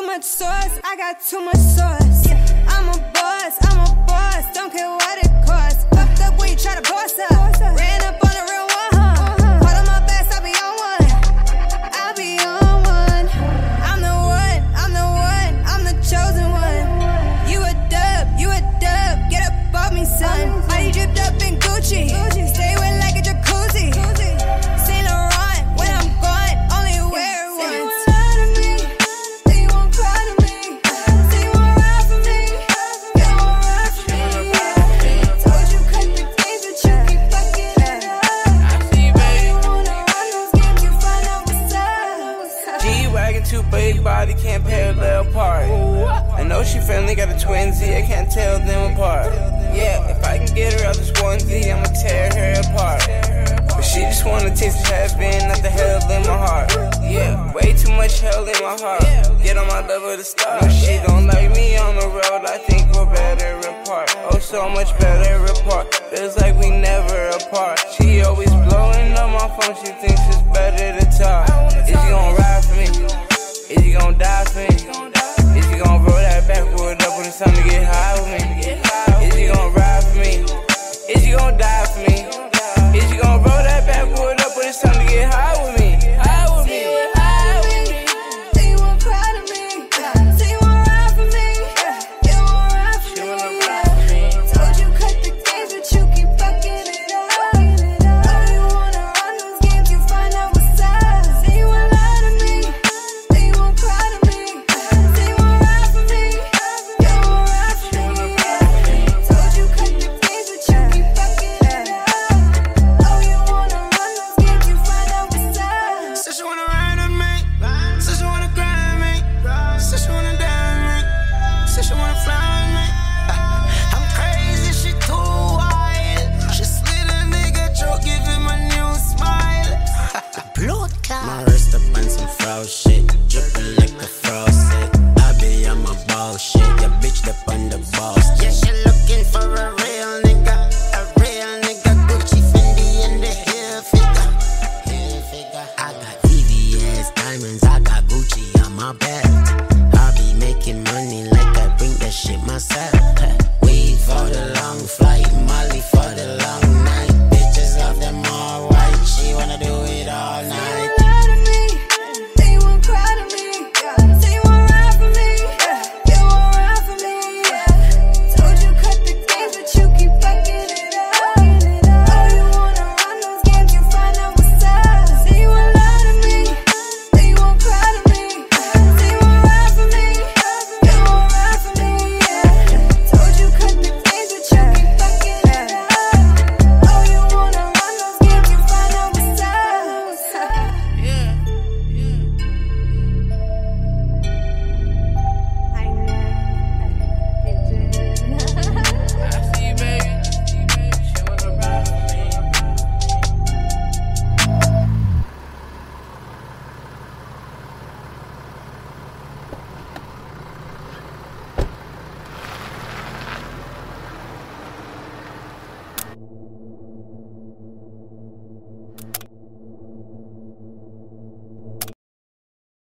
much sauce, I got too much sauce. I'm a boss, don't care what it costs. Fucked up when you try to boss up. Ran up on a real one, huh? Part of my best, I'll be on one. I'll be on one. I'm the one, I'm the chosen one. You a dub, get up off me, son. Body dripped up in Gucci, stay wet like a jacuzzi. Saint Laurent, when I'm gone, only wear it once. Say you won't cry to me, say you won't ride for me, you won't ride for me. Told you cut the games, but you keep fucking it up. You wanna run those games, you find out what's up. G-Wagon, too big body, can't parallel park. I know she family got a twinsy, I can't tell them apart. Yeah, if I can get her out this onesie, I'ma tear her apart. But she just wanna taste the heaven, not the hell in my heart. Yeah, way too much hell in my heart. Get on my level to start. When she don't like me on the road, I think we're better apart. Oh, so much better apart. Feels like we never apart. She always blowing up my phone, she thinks it's better to talk. Is you gon' ride for me? Is you gon' die for me? Is you gon' roll that backwood up when it's time to get high with me?